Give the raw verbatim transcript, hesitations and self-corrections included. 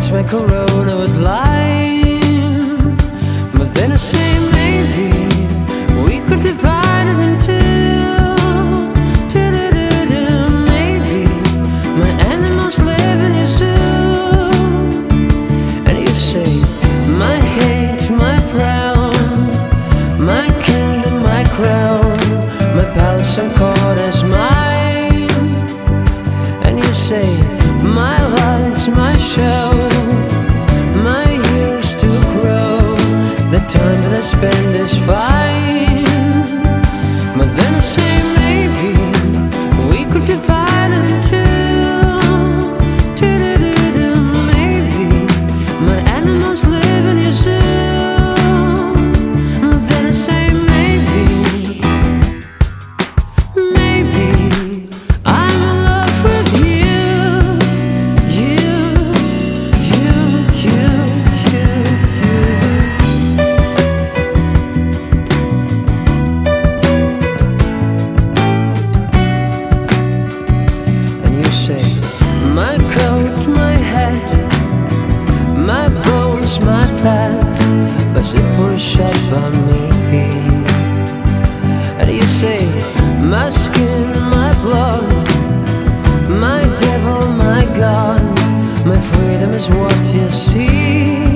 It's my Corona with lime. But then I say maybe we could divide it in two. Maybe my animals live in your zoo. And you say my hate, my frown, my kingdom, my crown, my palace and court is mine. And you say my lights, my show, my years to grow, the time that I spend is fine. But then I say maybe we could divide it in two. Maybe my animals live in your zoo. But then I say maybe, maybe I'm in love with you. You, you, you, you, you. And you say my coat, my hat, my bones, my fat, but it push up on me. And you say my skin, my blood, my devil, my God, my freedom is what you see.